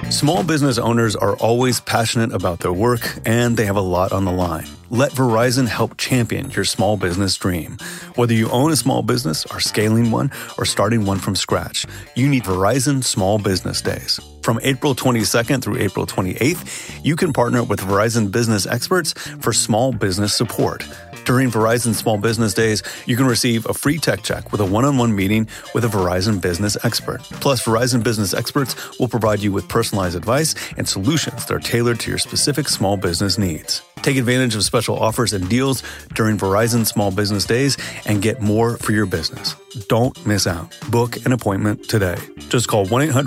Small business owners are always passionate about their work, and they have a lot on the line. Let Verizon help champion your small business dream. Whether you own a small business, are scaling one, or starting one from scratch, you need Verizon Small Business Days. From April 22nd through April 28th, you can partner with Verizon business experts for small business support. During Verizon Small Business Days, you can receive a free tech check with a one-on-one meeting with a Verizon business expert. Plus, Verizon business experts will provide you with personalized advice and solutions that are tailored to your specific small business needs. Take advantage of special offers and deals during Verizon Small Business Days and get more for your business. Don't miss out. Book an appointment today. Just call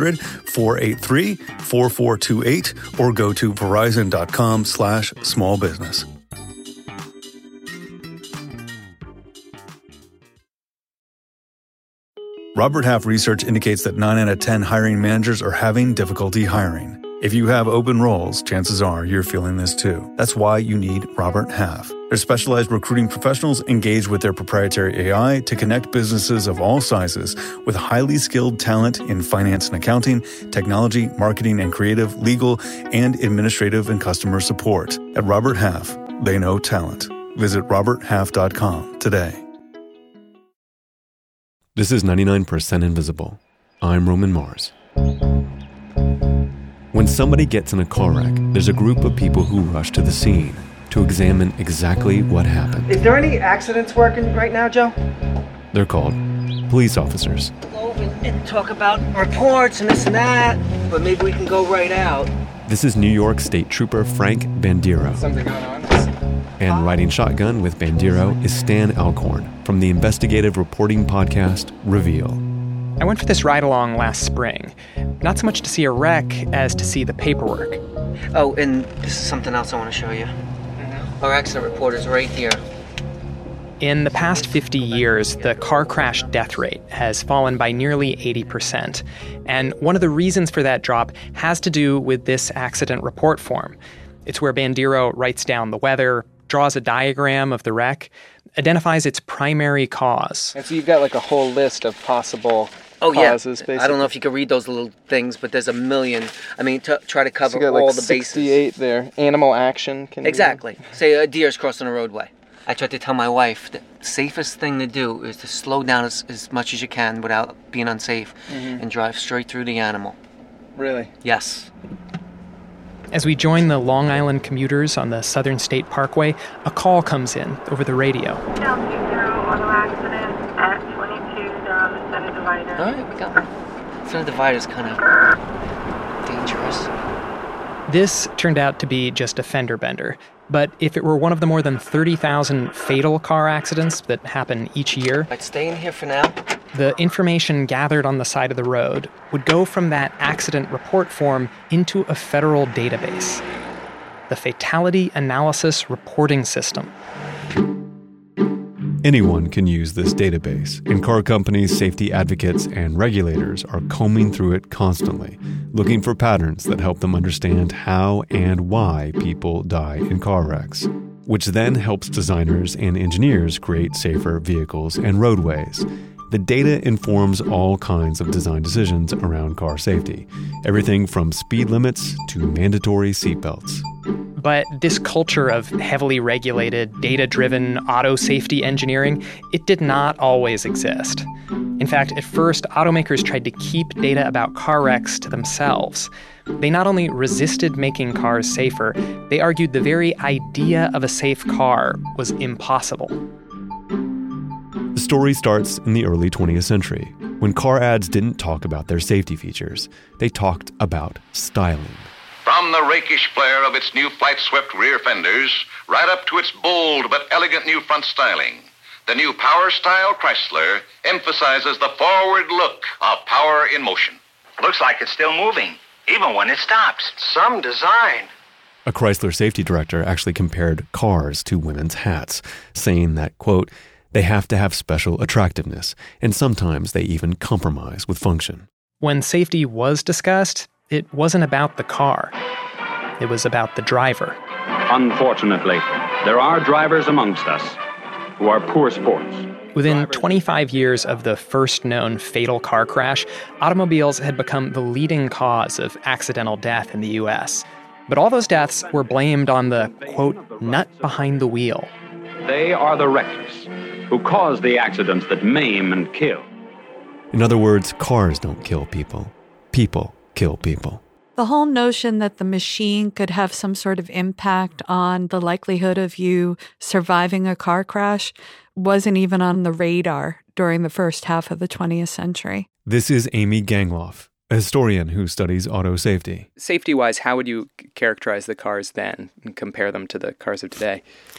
1-800-483-4428 or go to verizon.com/smallbusiness. Robert Half research indicates that 9 out of 10 hiring managers are having difficulty hiring. If you have open roles, chances are you're feeling this too. That's why you need Robert Half. Their specialized recruiting professionals engage with their proprietary AI to connect businesses of all sizes with highly skilled talent in finance and accounting, technology, marketing and creative, legal, and administrative and customer support. At Robert Half, they know talent. Visit roberthalf.com today. This is 99% Invisible. I'm Roman Mars. When somebody gets in a car wreck, there's a group of people who rush to the scene to examine exactly what happened. Is there any accidents working right now, Joe? They're called police officers. Go over and talk about reports and this and that, but maybe we can go right out. This is New York State Trooper Frank Bandiero. Something going on? And riding shotgun with Bandiero is Stan Alcorn from the investigative reporting podcast Reveal. I went for this ride-along last spring, not so much to see a wreck as to see the paperwork. Oh, and this is something else I want to show you. Our accident report is right here. In the past 50 years, the car crash death rate has fallen by nearly 80%. And one of the reasons for that drop has to do with this accident report form. It's where Bandiero writes down the weather, draws a diagram of the wreck, identifies its primary cause. And so you've got like a whole list of possible causes, basically. I don't know if you can read those little things, but there's a million. I mean, try to cover so you got all like the bases. 68 there. Animal action. Exactly. Say a deer's crossing a roadway. I tried to tell my wife the safest thing to do is to slow down as much as you can without being unsafe and drive straight through the animal. Really? Yes. As we join the Long Island commuters on the Southern State Parkway, a call comes in over the radio. Down 20 auto accident at 22 down the center divider. All right, we got it. Center divider is kind of dangerous. This turned out to be just a fender bender. But if it were one of the more than 30,000 fatal car accidents that happen each year, I'd stay in here for now. The information gathered on the side of the road would go from that accident report form into a federal database, the Fatality Analysis Reporting System. Anyone can use this database, and car companies, safety advocates, and regulators are combing through it constantly, looking for patterns that help them understand how and why people die in car wrecks, which then helps designers and engineers create safer vehicles and roadways. The data informs all kinds of design decisions around car safety, everything from speed limits to mandatory seatbelts. But this culture of heavily regulated, data-driven auto safety engineering, it did not always exist. In fact, at first, automakers tried to keep data about car wrecks to themselves. They not only resisted making cars safer, they argued the very idea of a safe car was impossible. The story starts in the early 20th century, when car ads didn't talk about their safety features. They talked about styling. From the rakish flare of its new flight-swept rear fenders, right up to its bold but elegant new front styling, the new Power Style Chrysler emphasizes the forward look of power in motion. Looks like it's still moving, even when it stops. Some design. A Chrysler safety director actually compared cars to women's hats, saying that, quote, they have to have special attractiveness, and sometimes they even compromise with function. When safety was discussed, it wasn't about the car. It was about the driver. Unfortunately, there are drivers amongst us who are poor sports. Within 25 years of the first known fatal car crash, automobiles had become the leading cause of accidental death in the U.S. But all those deaths were blamed on the, quote, nut behind the wheel. They are the reckless who cause the accidents that maim and kill. In other words, cars don't kill people. People kill people. The whole notion that the machine could have some sort of impact on the likelihood of you surviving a car crash wasn't even on the radar during the first half of the 20th century. This is Amy Gangloff, a historian who studies auto safety. Safety-wise, how would you characterize the cars then and compare them to the cars of today?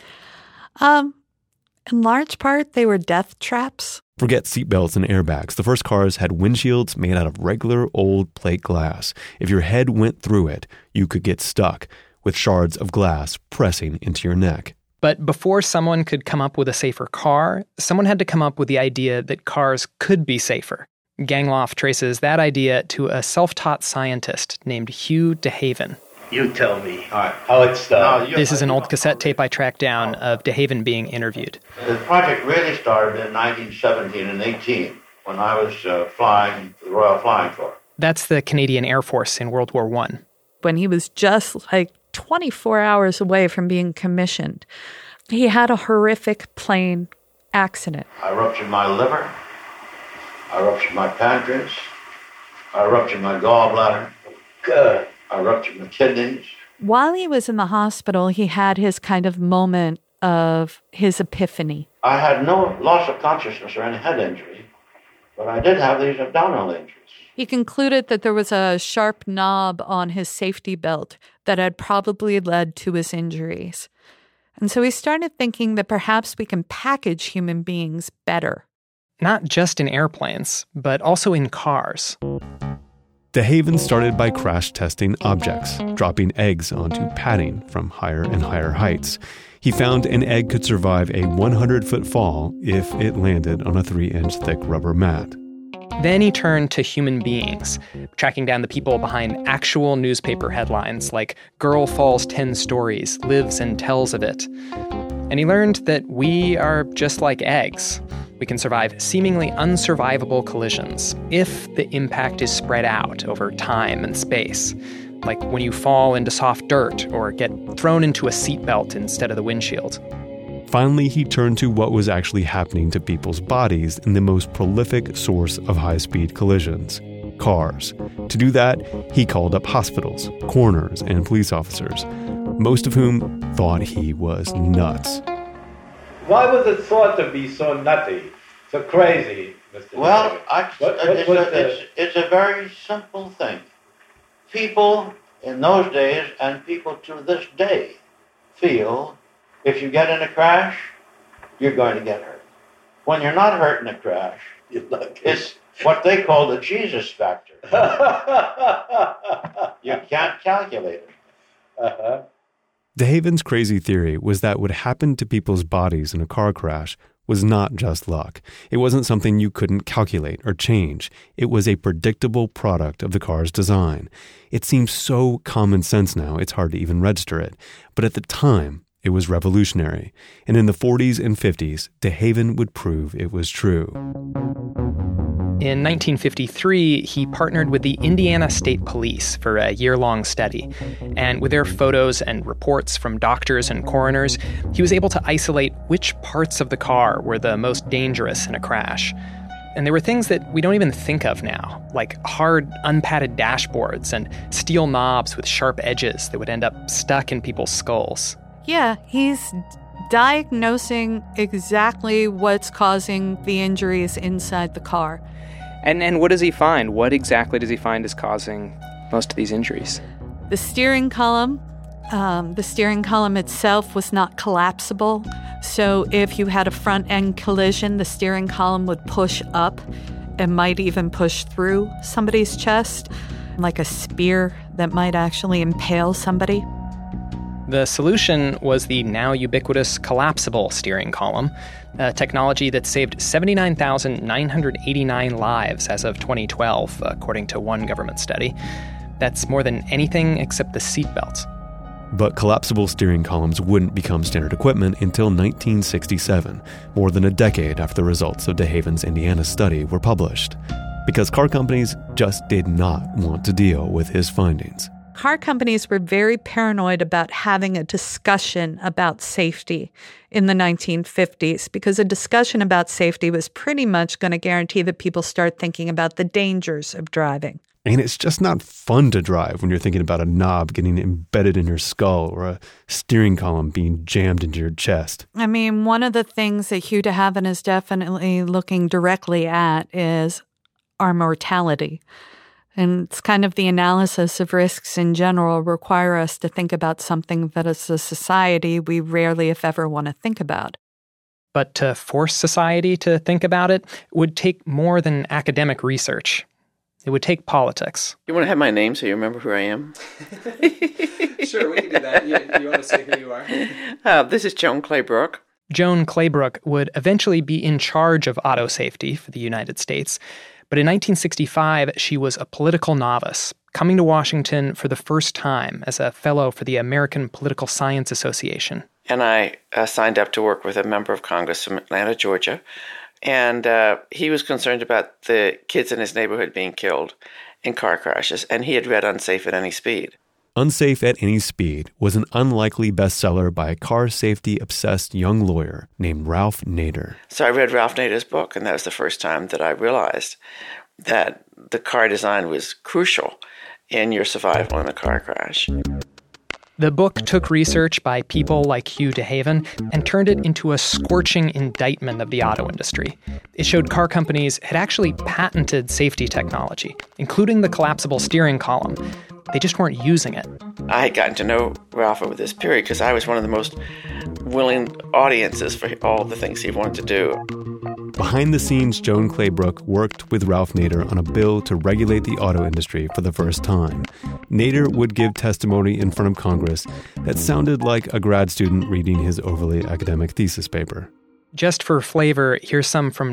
In large part, they were death traps. Forget seatbelts and airbags. The first cars had windshields made out of regular old plate glass. If your head went through it, you could get stuck, with shards of glass pressing into your neck. But before someone could come up with a safer car, someone had to come up with the idea that cars could be safer. Gangloff traces that idea to a self-taught scientist named Hugh DeHaven. You tell me how it's done. This is an old cassette tape I tracked down of DeHaven being interviewed. The project really started in 1917 and 18 when I was flying the Royal Flying Corps. That's the Canadian Air Force in World War I. When he was just 24 hours away from being commissioned, he had a horrific plane accident. I ruptured my liver. I ruptured my pancreas. I ruptured my gallbladder. Good. I ruptured my kidneys. While he was in the hospital, he had his kind of moment of his epiphany. I had no loss of consciousness or any head injury, but I did have these abdominal injuries. He concluded that there was a sharp knob on his safety belt that had probably led to his injuries. And so he started thinking that perhaps we can package human beings better. Not just in airplanes, but also in cars. DeHaven started by crash testing objects, dropping eggs onto padding from higher and higher heights. He found an egg could survive a 100-foot fall if it landed on a 3-inch thick rubber mat. Then he turned to human beings, tracking down the people behind actual newspaper headlines like "Girl Falls 10 Stories, Lives and Tells of It." And he learned that we are just like eggs. We can survive seemingly unsurvivable collisions if the impact is spread out over time and space, like when you fall into soft dirt or get thrown into a seatbelt instead of the windshield. Finally, he turned to what was actually happening to people's bodies in the most prolific source of high-speed collisions, cars. To do that, he called up hospitals, coroners, and police officers, most of whom thought he was nuts. Why was it thought to be so nutty, so crazy, Mr. Well, it's a very simple thing. People in those days and people to this day feel if you get in a crash, you're going to get hurt. When you're not hurt in a crash, it's what they call the Jesus factor. You can't calculate it. Uh-huh. DeHaven's crazy theory was that what happened to people's bodies in a car crash was not just luck. It wasn't something you couldn't calculate or change. It was a predictable product of the car's design. It seems so common sense now, it's hard to even register it. But at the time, it was revolutionary. And in the 40s and 50s, DeHaven would prove it was true. In 1953, he partnered with the Indiana State Police for a year-long study. And with their photos and reports from doctors and coroners, he was able to isolate which parts of the car were the most dangerous in a crash. And there were things that we don't even think of now, like hard, unpadded dashboards and steel knobs with sharp edges that would end up stuck in people's skulls. Yeah, he's diagnosing exactly what's causing the injuries inside the car. And what does he find? What exactly does he find is causing most of these injuries? The steering column. The steering column itself was not collapsible. So if you had a front-end collision, the steering column would push up and might even push through somebody's chest, like a spear that might actually impale somebody. The solution was the now ubiquitous collapsible steering column, a technology that saved 79,989 lives as of 2012, according to one government study. That's more than anything except the seatbelt. But collapsible steering columns wouldn't become standard equipment until 1967, more than a decade after the results of DeHaven's Indiana study were published, because car companies just did not want to deal with his findings. Car companies were very paranoid about having a discussion about safety in the 1950s because a discussion about safety was pretty much going to guarantee that people start thinking about the dangers of driving. And it's just not fun to drive when you're thinking about a knob getting embedded in your skull or a steering column being jammed into your chest. I mean, one of the things that Hugh DeHaven is definitely looking directly at is our mortality. And it's kind of the analysis of risks in general require us to think about something that as a society we rarely, if ever, want to think about. But to force society to think about it would take more than academic research. It would take politics. You want to have my name so you remember who I am? Sure, we can do that. You want to say who you are? This is Joan Claybrook. Joan Claybrook would eventually be in charge of auto safety for the United States. But in 1965, she was a political novice, coming to Washington for the first time as a fellow for the American Political Science Association. And I signed up to work with a member of Congress from Atlanta, Georgia. And he was concerned about the kids in his neighborhood being killed in car crashes. And he had read Unsafe at Any Speed. Unsafe at Any Speed was an unlikely bestseller by a car safety-obsessed young lawyer named Ralph Nader. So I read Ralph Nader's book, and that was the first time that I realized that the car design was crucial in your survival in a car crash. The book took research by people like Hugh DeHaven and turned it into a scorching indictment of the auto industry. It showed car companies had actually patented safety technology, including the collapsible steering column. They just weren't using it. I had gotten to know Ralph over this period because I was one of the most willing audiences for all the things he wanted to do. Behind the scenes, Joan Claybrook worked with Ralph Nader on a bill to regulate the auto industry for the first time. Nader would give testimony in front of Congress that sounded like a grad student reading his overly academic thesis paper. Just for flavor, here's some from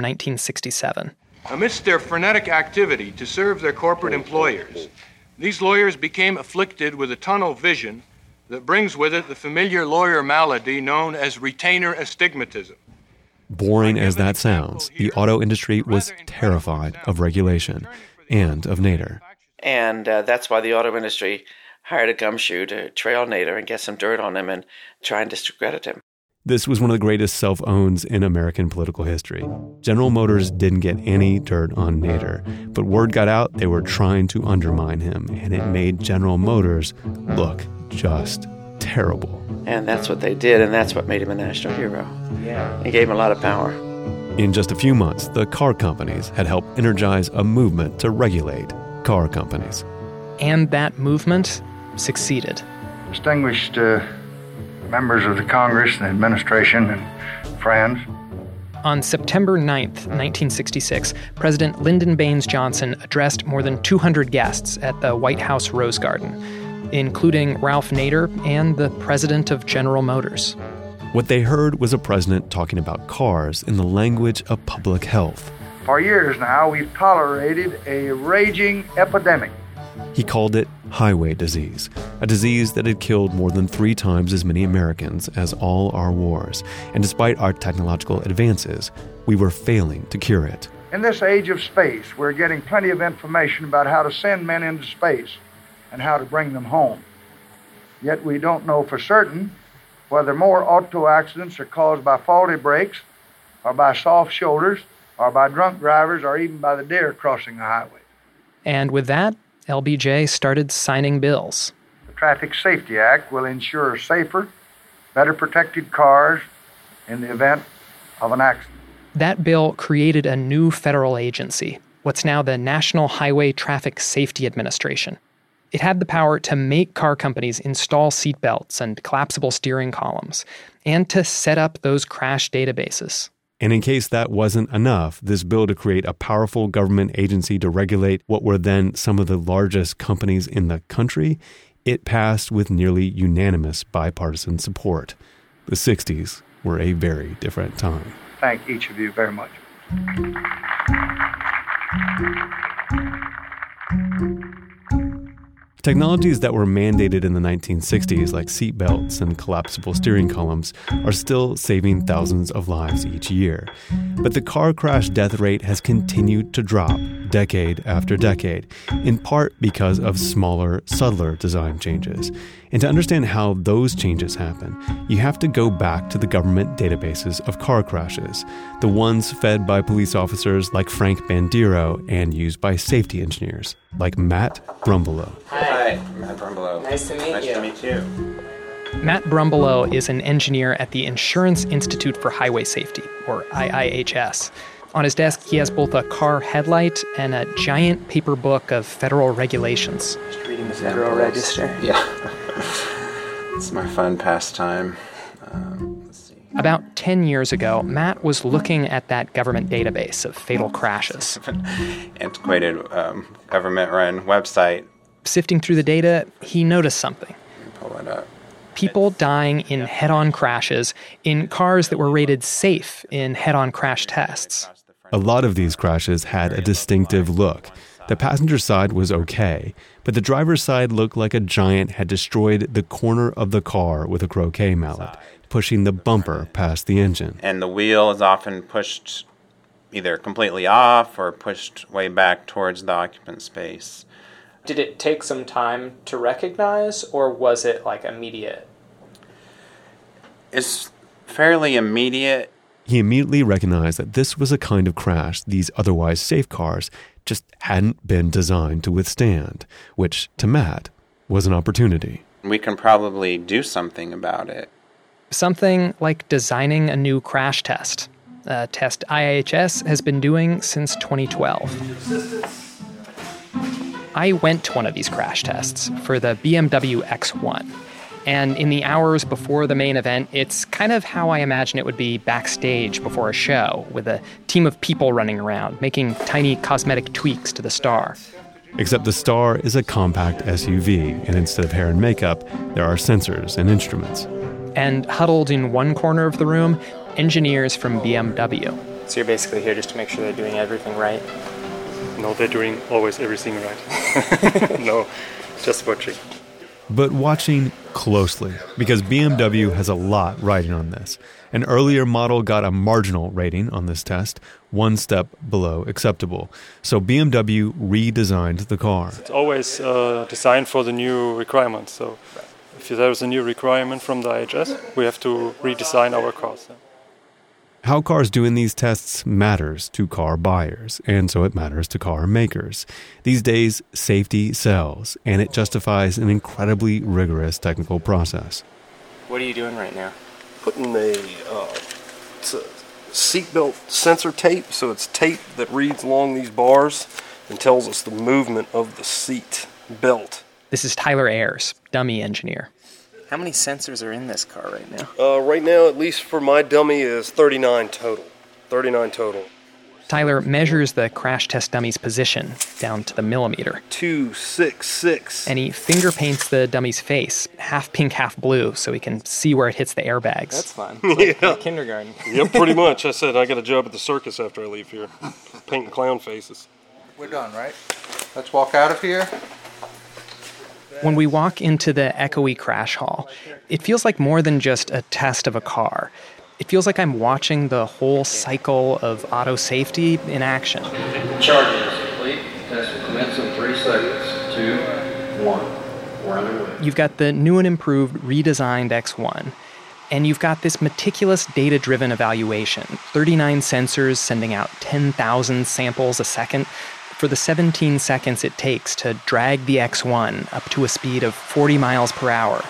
1967. Amidst their frenetic activity to serve their corporate employers, these lawyers became afflicted with a tunnel vision that brings with it the familiar lawyer malady known as retainer astigmatism. Boring as that sounds, the auto industry was terrified of regulation and of Nader. And that's why the auto industry hired a gumshoe to trail Nader and get some dirt on him and try and discredit him. This was one of the greatest self-owns in American political history. General Motors didn't get any dirt on Nader, but word got out they were trying to undermine him, and it made General Motors look just terrible. And that's what they did, and that's what made him a national hero. Yeah. It gave him a lot of power. In just a few months, the car companies had helped energize a movement to regulate car companies. And that movement succeeded. Distinguished members of the Congress and administration and friends. On September 9th, 1966, President Lyndon Baines Johnson addressed more than 200 guests at the White House Rose Garden, including Ralph Nader and the president of General Motors. What they heard was a president talking about cars in the language of public health. For years now, we've tolerated a raging epidemic. He called it highway disease, a disease that had killed more than 3 times as many Americans as all our wars. And despite our technological advances, we were failing to cure it. In this age of space, we're getting plenty of information about how to send men into space and how to bring them home. Yet we don't know for certain whether more auto accidents are caused by faulty brakes or by soft shoulders or by drunk drivers or even by the deer crossing the highway. And with that, LBJ started signing bills. The Traffic Safety Act will ensure safer, better protected cars in the event of an accident. That bill created a new federal agency, what's now the National Highway Traffic Safety Administration. It had the power to make car companies install seatbelts and collapsible steering columns, and to set up those crash databases. And in case that wasn't enough, this bill to create a powerful government agency to regulate what were then some of the largest companies in the country, it passed with nearly unanimous bipartisan support. The 60s were a very different time. Thank each of you very much. Technologies that were mandated in the 1960s, like seat belts and collapsible steering columns, are still saving thousands of lives each year. But the car crash death rate has continued to drop decade after decade, in part because of smaller, subtler design changes. And to understand how those changes happen, you have to go back to the government databases of car crashes, the ones fed by police officers like Frank Bandiero and used by safety engineers like Matt Brumbelow. Hi, Matt Brumbelow. Nice to meet you. Nice to meet you. Matt Brumbelow is an engineer at the Insurance Institute for Highway Safety, or IIHS. On his desk, he has both a car headlight and a giant paper book of federal regulations. Just reading the Federal Register. Yeah. It's my fun pastime. Let's see. About 10 years ago, Matt was looking at that government database of fatal crashes. Antiquated government-run website. Sifting through the data, he noticed something. Pull it up. People dying in head-on crashes in cars that were rated safe in head-on crash tests. A lot of these crashes had a distinctive look. The passenger side was okay, but the driver's side looked like a giant had destroyed the corner of the car with a croquet mallet, pushing the bumper past the engine. And the wheel is often pushed either completely off or pushed way back towards the occupant space. Did it take some time to recognize, or was it like immediate? It's fairly immediate. He immediately recognized that this was a kind of crash these otherwise safe cars just hadn't been designed to withstand, which, to Matt, was an opportunity. We can probably do something about it. Something like designing a new crash test, a test IIHS has been doing since 2012. I went to one of these crash tests for the BMW X1. And in the hours before the main event, it's kind of how I imagine it would be backstage before a show, with a team of people running around, making tiny cosmetic tweaks to the Star. Except the Star is a compact SUV, and instead of hair and makeup, there are sensors and instruments. And huddled in one corner of the room, engineers from BMW. So you're basically here just to make sure they're doing everything right? No, they're doing always everything right. No, just watching. But watching closely, because BMW has a lot riding on this. An earlier model got a marginal rating on this test, one step below acceptable. So BMW redesigned the car. It's always designed for the new requirements. So if there's a new requirement from the IHS, we have to redesign our cars. How cars do in these tests matters to car buyers, and so it matters to car makers. These days, safety sells, and it justifies an incredibly rigorous technical process. What are you doing right now? Putting a seatbelt sensor tape, so it's tape that reads along these bars and tells us the movement of the seat belt. This is Tyler Ayers, dummy engineer. How many sensors are in this car right now? Right now, at least for my dummy, is 39 total. 39 total. Tyler measures the crash test dummy's position down to the millimeter. 266. And he finger paints the dummy's face, half pink, half blue, so he can see where it hits the airbags. That's fun. It's like kindergarten. Yep, pretty much. I said I got a job at the circus after I leave here, painting clown faces. We're done, right? Let's walk out of here. When we walk into the echoey crash hall, it feels like more than just a test of a car. It feels like I'm watching the whole cycle of auto safety in action. Charging is complete. Test will commence in 3 seconds. 2, 1. We're underway. You've got the new and improved, redesigned X1. And you've got this meticulous data-driven evaluation. 39 sensors sending out 10,000 samples a second for the 17 seconds it takes to drag the X1 up to a speed of 40 miles per hour.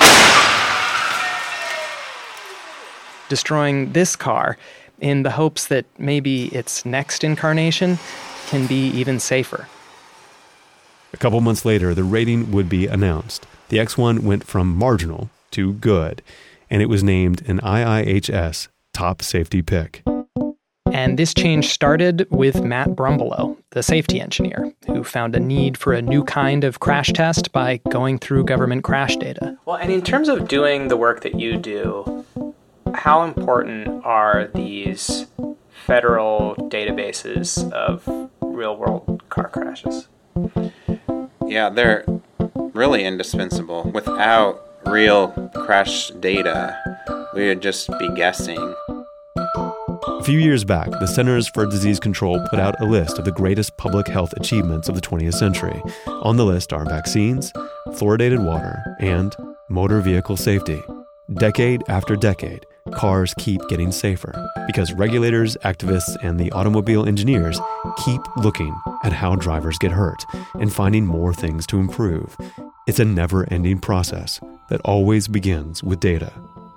Destroying this car in the hopes that maybe its next incarnation can be even safer. A couple months later, the rating would be announced. The X1 went from marginal to good, and it was named an IIHS top safety pick. And this change started with Matt Brumbelow, the safety engineer, who found a need for a new kind of crash test by going through government crash data. Well, and in terms of doing the work that you do, how important are these federal databases of real-world car crashes? Yeah, they're really indispensable. Without real crash data, we would just be guessing. A few years back, the Centers for Disease Control put out a list of the greatest public health achievements of the 20th century. On the list are vaccines, fluoridated water, and motor vehicle safety. Decade after decade, cars keep getting safer because regulators, activists, and the automobile engineers keep looking at how drivers get hurt and finding more things to improve. It's a never-ending process that always begins with data.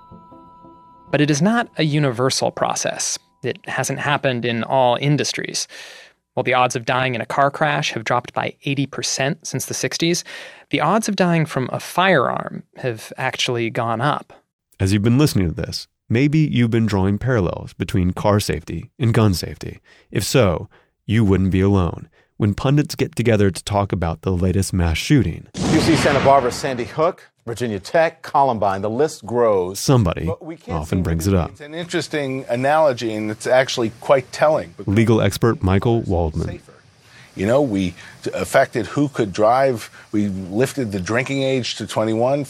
But it is not a universal process. It hasn't happened in all industries. While the odds of dying in a car crash have dropped by 80% since the 60s, the odds of dying from a firearm have actually gone up. As you've been listening to this, maybe you've been drawing parallels between car safety and gun safety. If so, you wouldn't be alone. When pundits get together to talk about the latest mass shooting, UC Santa Barbara, Sandy Hook, Virginia Tech, Columbine, the list grows. Somebody often brings it up. It's an interesting analogy, and it's actually quite telling. Legal expert Michael Waldman. You know, we affected who could drive. We lifted the drinking age to 21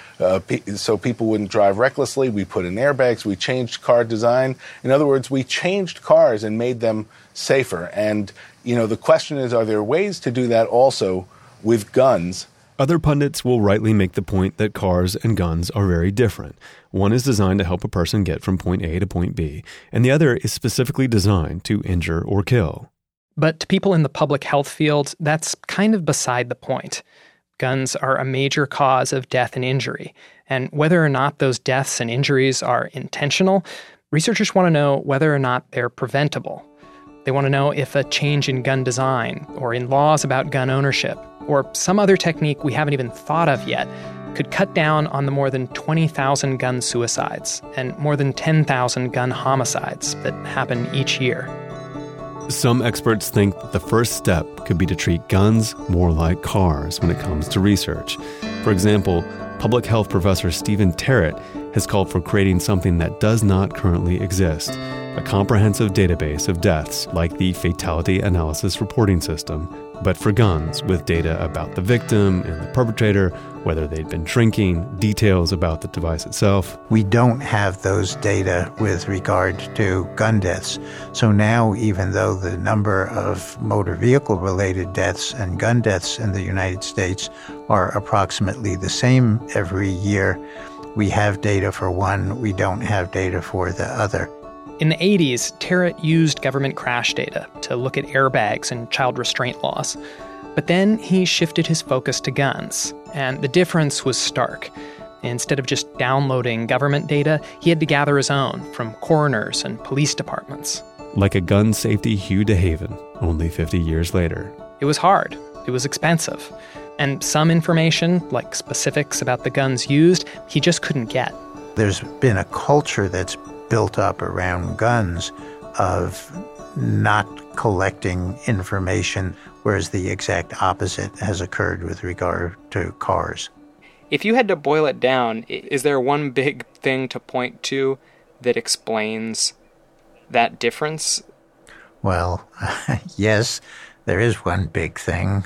so people wouldn't drive recklessly. We put in airbags. We changed car design. In other words, we changed cars and made them safer. And, you know, the question is, are there ways to do that also with guns? Other pundits will rightly make the point that cars and guns are very different. One is designed to help a person get from point A to point B, and the other is specifically designed to injure or kill. But to people in the public health field, that's kind of beside the point. Guns are a major cause of death and injury, and whether or not those deaths and injuries are intentional, researchers want to know whether or not they're preventable. They want to know if a change in gun design, or in laws about gun ownership, or some other technique we haven't even thought of yet, could cut down on the more than 20,000 gun suicides and more than 10,000 gun homicides that happen each year. Some experts think that the first step could be to treat guns more like cars when it comes to research. For example, public health professor Stephen Terrett has called for creating something that does not currently exist, a comprehensive database of deaths like the Fatality Analysis Reporting System, but for guns with data about the victim and the perpetrator, whether they'd been drinking, details about the device itself. We don't have those data with regard to gun deaths. So now, even though the number of motor vehicle-related deaths and gun deaths in the United States are approximately the same every year, we have data for one, we don't have data for the other. In the 80s, Terrett used government crash data to look at airbags and child restraint laws. But then he shifted his focus to guns, and the difference was stark. Instead of just downloading government data, he had to gather his own from coroners and police departments. Like a gun safety Hugh DeHaven, only 50 years later. It was hard. It was expensive. And some information, like specifics about the guns used, he just couldn't get. There's been a culture that's built up around guns of not collecting information, whereas the exact opposite has occurred with regard to cars. If you had to boil it down, is there one big thing to point to that explains that difference? Well, yes, there is one big thing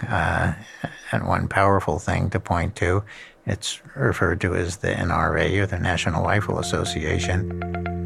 and one powerful thing to point to. It's referred to as the NRA, or the National Rifle Association.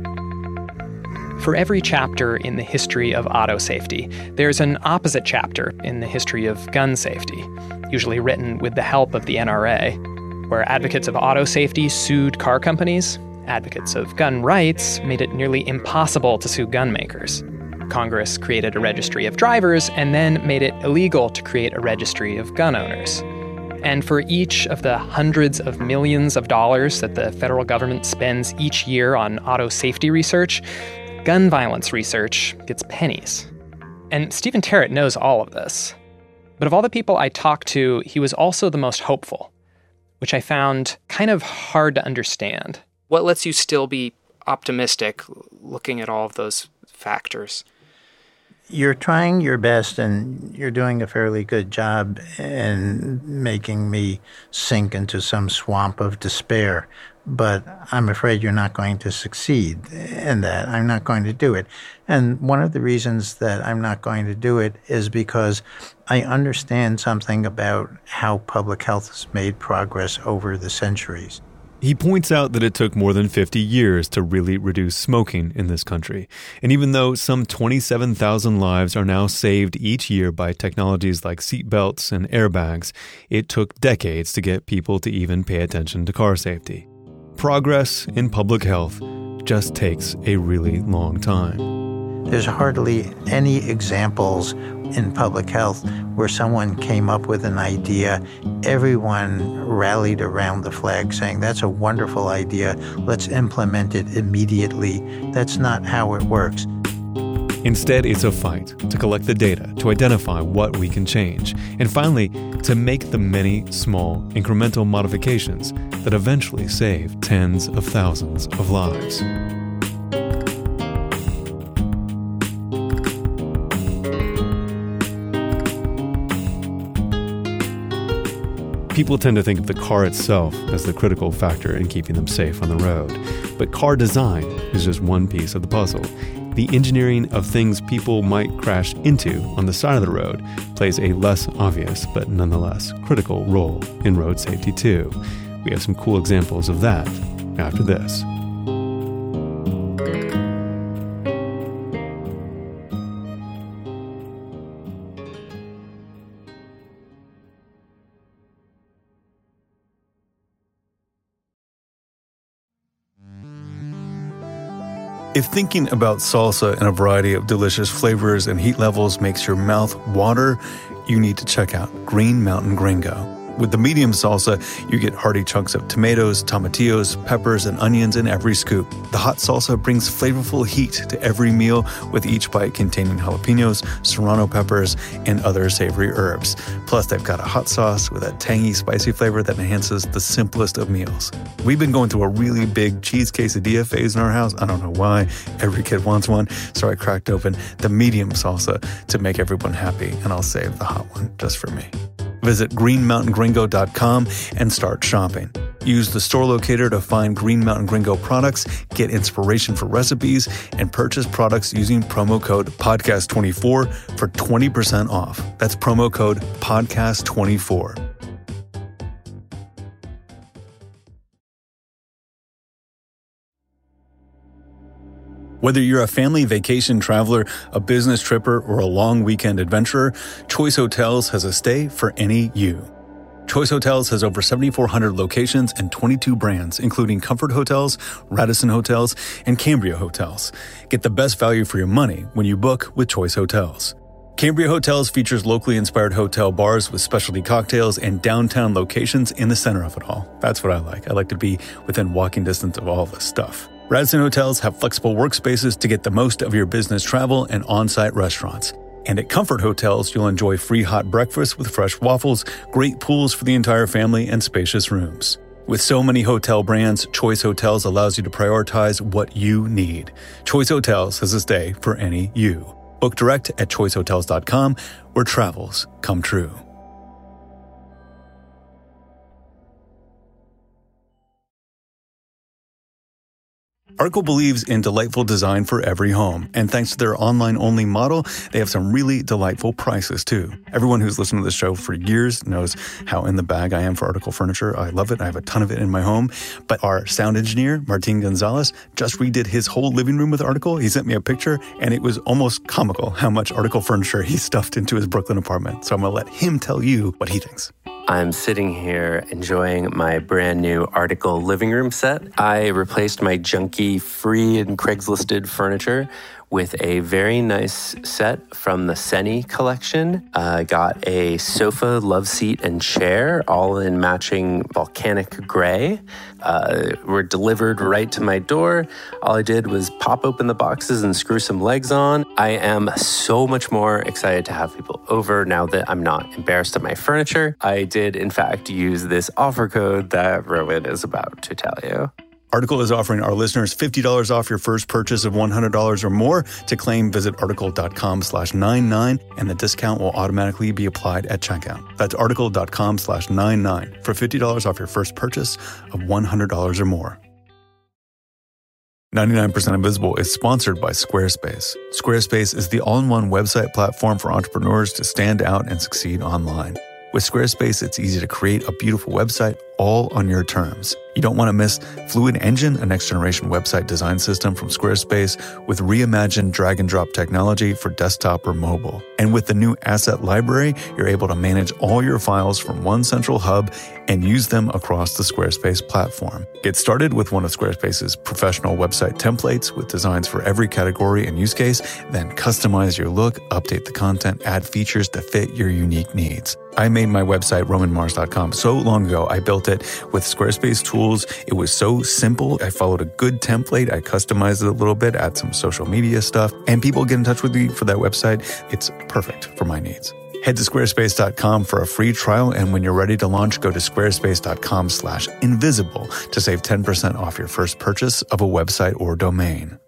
For every chapter in the history of auto safety, there's an opposite chapter in the history of gun safety, usually written with the help of the NRA, where advocates of auto safety sued car companies. Advocates of gun rights made it nearly impossible to sue gun makers. Congress created a registry of drivers and then made it illegal to create a registry of gun owners. And for each of the hundreds of millions of dollars that the federal government spends each year on auto safety research, gun violence research gets pennies. And Stephen Terrett knows all of this. But of all the people I talked to, he was also the most hopeful, which I found kind of hard to understand. What lets you still be optimistic looking at all of those factors? you're trying your best and you're doing a fairly good job in making me sink into some swamp of despair. But I'm afraid you're not going to succeed in that. I'm not going to do it. And one of the reasons that I'm not going to do it is because I understand something about how public health has made progress over the centuries. He points out that it took more than 50 years to really reduce smoking in this country. And even though some 27,000 lives are now saved each year by technologies like seatbelts and airbags, it took decades to get people to even pay attention to car safety. Progress in public health just takes a really long time. There's hardly any examples in public health where someone came up with an idea, everyone rallied around the flag saying, that's a wonderful idea, let's implement it immediately. That's not how it works. Instead, it's a fight to collect the data, to identify what we can change, and finally, to make the many small, incremental modifications that eventually save tens of thousands of lives. People tend to think of the car itself as the critical factor in keeping them safe on the road. But car design is just one piece of the puzzle. The engineering of things people might crash into on the side of the road plays a less obvious but nonetheless critical role in road safety too. We have some cool examples of that after this. If thinking about salsa in a variety of delicious flavors and heat levels makes your mouth water, you need to check out Green Mountain Gringo. With the medium salsa, you get hearty chunks of tomatoes, tomatillos, peppers, and onions in every scoop. The hot salsa brings flavorful heat to every meal, with each bite containing jalapenos, serrano peppers, and other savory herbs. Plus, they've got a hot sauce with a tangy, spicy flavor that enhances the simplest of meals. We've been going through a really big cheese quesadilla phase in our house. I don't know why. Every kid wants one, so I cracked open the medium salsa to make everyone happy, and I'll save the hot one just for me. Visit greenmountaingringo.com and start shopping. Use the store locator to find Green Mountain Gringo products, get inspiration for recipes, and purchase products using promo code PODCAST24 for 20% off. That's promo code PODCAST24. Whether you're a family vacation traveler, a business tripper, or a long weekend adventurer, Choice Hotels has a stay for any you. Choice Hotels has over 7,400 locations and 22 brands, including Comfort Hotels, Radisson Hotels, and Cambria Hotels. Get the best value for your money when you book with Choice Hotels. Cambria Hotels features locally inspired hotel bars with specialty cocktails and downtown locations in the center of it all. That's what I like. I like to be within walking distance of all this stuff. Radisson Hotels have flexible workspaces to get the most of your business travel and on-site restaurants. And at Comfort Hotels, you'll enjoy free hot breakfast with fresh waffles, great pools for the entire family, and spacious rooms. With so many hotel brands, Choice Hotels allows you to prioritize what you need. Choice Hotels has a stay for any you. Book direct at choicehotels.com, where travels come true. Article believes in delightful design for every home, and thanks to their online-only model, they have some really delightful prices, too. Everyone who's listened to this show for years knows how in the bag I am for Article furniture. I love it. I have a ton of it in my home. But our sound engineer, Martin Gonzalez, just redid his whole living room with Article. He sent me a picture, and it was almost comical how much Article furniture he stuffed into his Brooklyn apartment. So I'm going to let him tell you what he thinks. I'm sitting here enjoying my brand new Article living room set. I replaced my junky, free and Craigslisted furniture with a very nice set from the Seni collection. Got a sofa, love seat, and chair, all in matching volcanic gray. Were delivered right to my door. All I did was pop open the boxes and screw some legs on. I am so much more excited to have people over now that I'm not embarrassed of my furniture. I did, in fact, use this offer code that Rowan is about to tell you. Article is offering our listeners $50 off your first purchase of $100 or more. To claim, visit article.com/99, and the discount will automatically be applied at checkout. That's article.com/99 for $50 off your first purchase of $100 or more. 99% Invisible is sponsored by Squarespace. Squarespace is the all-in-one website platform for entrepreneurs to stand out and succeed online. With Squarespace, it's easy to create a beautiful website all on your terms. You don't want to miss Fluid Engine, a next-generation website design system from Squarespace with reimagined drag-and-drop technology for desktop or mobile. And with the new Asset Library, you're able to manage all your files from one central hub and use them across the Squarespace platform. Get started with one of Squarespace's professional website templates with designs for every category and use case, then customize your look, update the content, add features to fit your unique needs. I made my website, romanmars.com, so long ago. I built it with Squarespace tools. It was so simple. I followed a good template. I customized it a little bit, add some social media stuff, and people get in touch with me for that website. It's perfect for my needs. Head to squarespace.com for a free trial, and when you're ready to launch, go to squarespace.com/invisible to save 10% off your first purchase of a website or domain.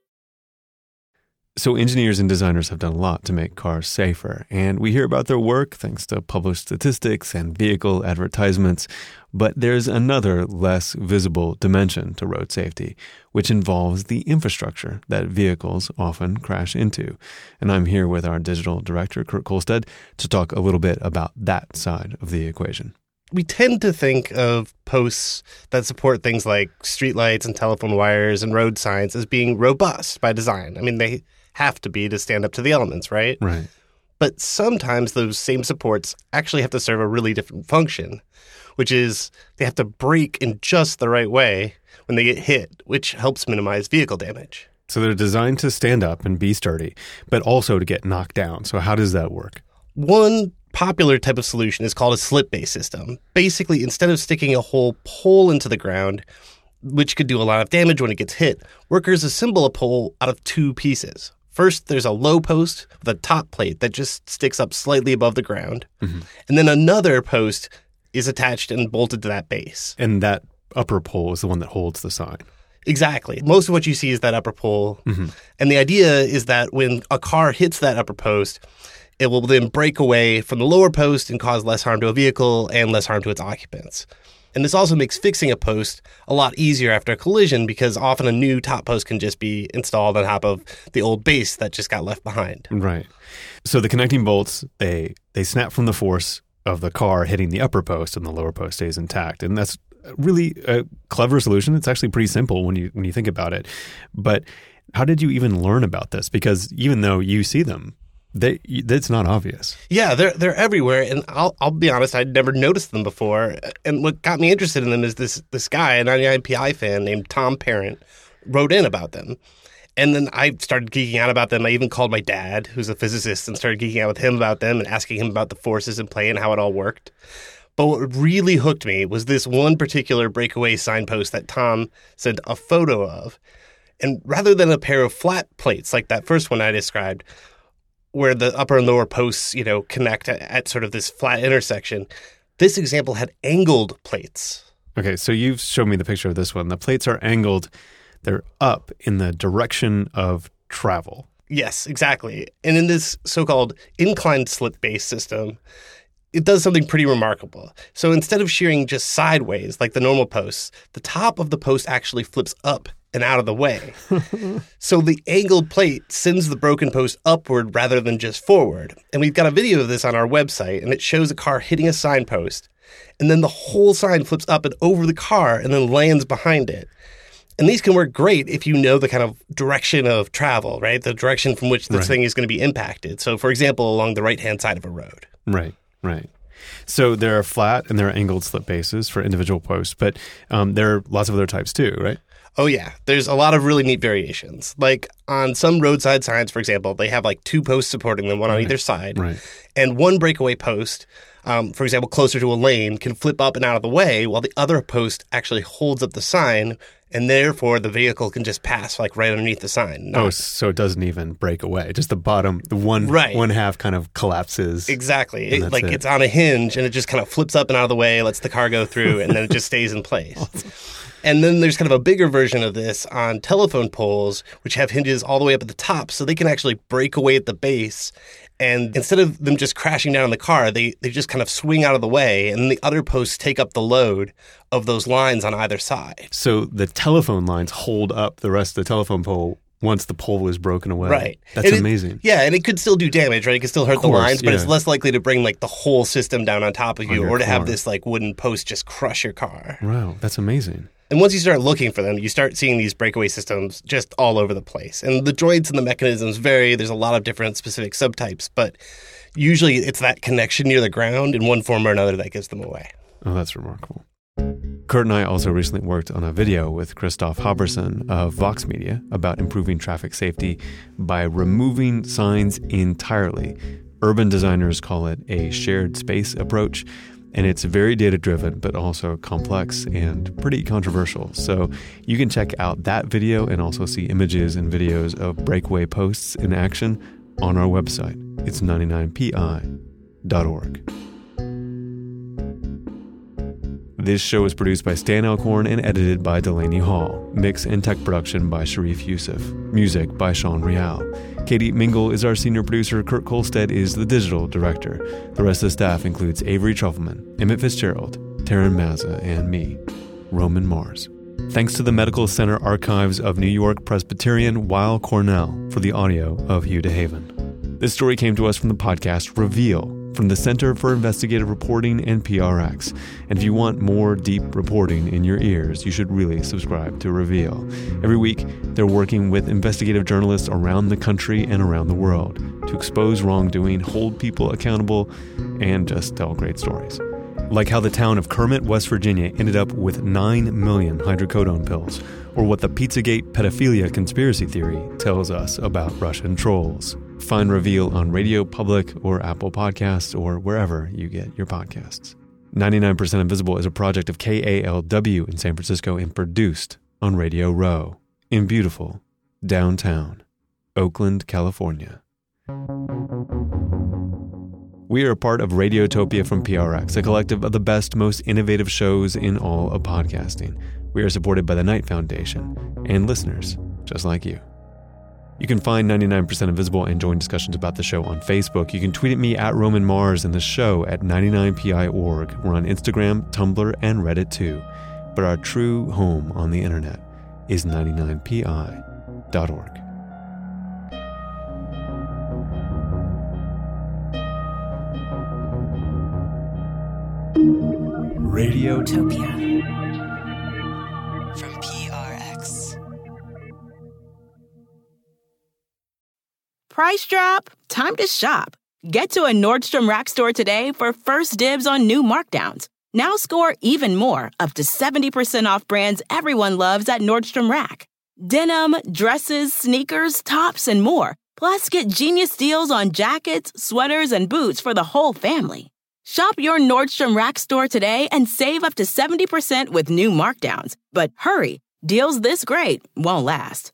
So engineers and designers have done a lot to make cars safer, and we hear about their work thanks to published statistics and vehicle advertisements. But there's another less visible dimension to road safety, which involves the infrastructure that vehicles often crash into. And I'm here with our digital director, Kurt Kolstad, to talk a little bit about that side of the equation. We tend to think of posts that support things like streetlights and telephone wires and road signs as being robust by design. I mean, they have to be to stand up to the elements, right? Right. But sometimes those same supports actually have to serve a really different function, which is they have to brake in just the right way when they get hit, which helps minimize vehicle damage. So they're designed to stand up and be sturdy, but also to get knocked down. So how does that work? One popular type of solution is called a slip-based system. Basically, instead of sticking a whole pole into the ground, which could do a lot of damage when it gets hit, workers assemble a pole out of two pieces. First, there's a low post with a top plate that just sticks up slightly above the ground. Mm-hmm. And then another post is attached and bolted to that base. And that upper pole is the one that holds the sign. Exactly. Most of what you see is that upper pole. Mm-hmm. And the idea is that when a car hits that upper post, it will then break away from the lower post and cause less harm to a vehicle and less harm to its occupants. And this also makes fixing a post a lot easier after a collision because often a new top post can just be installed on top of the old base that just got left behind. Right. So the connecting bolts, they snap from the force of the car hitting the upper post and the lower post stays intact. And that's really a clever solution. It's actually pretty simple when you think about it. But how did you even learn about this? Because even though you see them, it's not obvious. Yeah, they're everywhere, and I'll be honest, I'd never noticed them before. And what got me interested in them is this guy, a 99PI fan named Tom Parent, wrote in about them. And then I started geeking out about them. I even called my dad, who's a physicist, and started geeking out with him about them and asking him about the forces in play and how it all worked. But what really hooked me was this one particular breakaway signpost that Tom sent a photo of. And rather than a pair of flat plates like that first one I described, where the upper and lower posts, connect at sort of this flat intersection, this example had angled plates. Okay, so you've shown me the picture of this one. The plates are angled. They're up in the direction of travel. Yes, exactly. And in this so-called inclined slip-based system, it does something pretty remarkable. So instead of shearing just sideways like the normal posts, the top of the post actually flips up and out of the way. So the angled plate sends the broken post upward rather than just forward. And we've got a video of this on our website, and it shows a car hitting a signpost, and then the whole sign flips up and over the car and then lands behind it. And these can work great if you know the kind of direction of travel, right? The direction from which this thing is going to be impacted. So, for example, along the right-hand side of a road. Right. So there are flat and there are angled slip bases for individual posts, but there are lots of other types too, right? Oh, yeah. There's a lot of really neat variations. Like on some roadside signs, for example, they have like two posts supporting them, one on either side. Right. And one breakaway post, for example, closer to a lane, can flip up and out of the way while the other post actually holds up the sign, and therefore the vehicle can just pass like right underneath the sign. So it doesn't even break away. Just the bottom, the one half kind of collapses. Exactly. It's on a hinge and it just kind of flips up and out of the way, lets the car go through, and then it just stays in place. And then there's kind of a bigger version of this on telephone poles, which have hinges all the way up at the top, so they can actually break away at the base. And instead of them just crashing down on the car, they just kind of swing out of the way, and the other posts take up the load of those lines on either side. So the telephone lines hold up the rest of the telephone pole once the pole is broken away. Right. That's amazing. And it could still do damage, right? It could still hurt the lines, but it's less likely to bring like the whole system down on top of you or to have this like wooden post just crush your car. Wow, that's amazing. And once you start looking for them, you start seeing these breakaway systems just all over the place. And the joints and the mechanisms vary. There's a lot of different specific subtypes, but usually it's that connection near the ground in one form or another that gives them away. Oh, that's remarkable. Kurt and I also recently worked on a video with Christoph Haberson of Vox Media about improving traffic safety by removing signs entirely. Urban designers call it a shared space approach. And it's very data-driven, but also complex and pretty controversial. So you can check out that video and also see images and videos of breakaway posts in action on our website. It's 99pi.org. This show is produced by Stan Alcorn and edited by Delaney Hall. Mix and tech production by Sharif Youssef. Music by Sean Rial. Katie Mingle is our senior producer. Kurt Kolstad is the digital director. The rest of the staff includes Avery Trufelman, Emmett Fitzgerald, Taryn Mazza, and me, Roman Mars. Thanks to the Medical Center Archives of New York Presbyterian Weill Cornell for the audio of Hugh DeHaven. This story came to us from the podcast Reveal, from the Center for Investigative Reporting and PRX. And if you want more deep reporting in your ears, you should really subscribe to Reveal. Every week, they're working with investigative journalists around the country and around the world to expose wrongdoing, hold people accountable, and just tell great stories. Like how the town of Kermit, West Virginia ended up with 9 million hydrocodone pills, or what the Pizzagate pedophilia conspiracy theory tells us about Russian trolls. Find Reveal on Radio Public or Apple Podcasts or wherever you get your podcasts. 99% Invisible is a project of KALW in San Francisco and produced on Radio Row in beautiful downtown Oakland, California. We are a part of Radiotopia from PRX, a collective of the best, most innovative shows in all of podcasting. We are supported by the Knight Foundation and listeners just like you. You can find 99% Invisible and join discussions about the show on Facebook. You can tweet at me at Roman Mars and the show at 99pi.org. We're on Instagram, Tumblr, and Reddit too. But our true home on the internet is 99pi.org. Radiotopia from PRX. Price drop? Time to shop. Get to a Nordstrom Rack store today for first dibs on new markdowns. Now score even more, up to 70% off brands everyone loves at Nordstrom Rack. Denim, dresses, sneakers, tops, and more. Plus, get genius deals on jackets, sweaters, and boots for the whole family. Shop your Nordstrom Rack store today and save up to 70% with new markdowns. But hurry, deals this great won't last.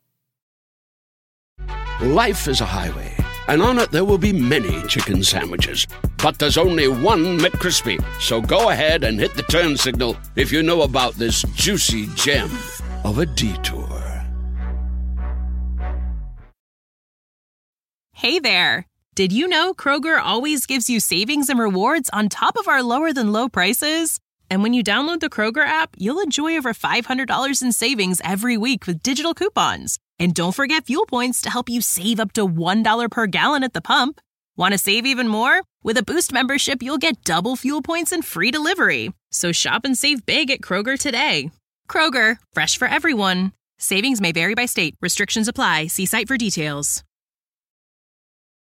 Life is a highway, and on it there will be many chicken sandwiches. But there's only one McCrispy, so go ahead and hit the turn signal if you know about this juicy gem of a detour. Hey there! Did you know Kroger always gives you savings and rewards on top of our lower-than-low prices? And when you download the Kroger app, you'll enjoy over $500 in savings every week with digital coupons. And don't forget fuel points to help you save up to $1 per gallon at the pump. Want to save even more? With a Boost membership, you'll get double fuel points and free delivery. So shop and save big at Kroger today. Kroger, fresh for everyone. Savings may vary by state. Restrictions apply. See site for details.